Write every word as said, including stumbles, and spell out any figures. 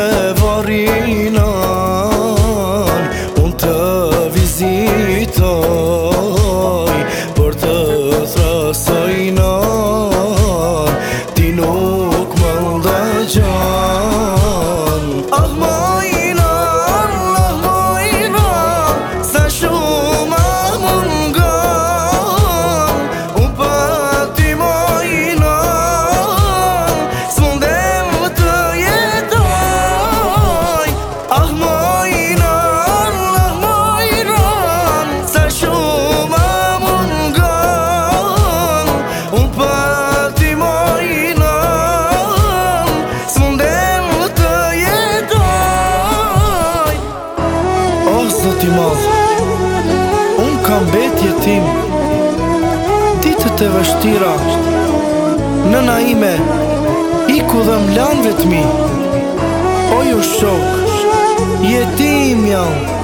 varinan, unë të vizitoj, për të thrasojnan, ti nuk më ndëgjon. Ah mojnan, ah mojnan, sa shumë a mungon, unë për ty mojnan, s'mundem të jetoj. Ah mojnan, ah mojnan, sa shumë a mungon, unë për ty mojnan, s'mundem të jetoj. Oh Zoti i madh, unë kam bet jetim, ditët e vështira, nëna ime iku dhe m'lan vetmi. O ju shok, jetim jam,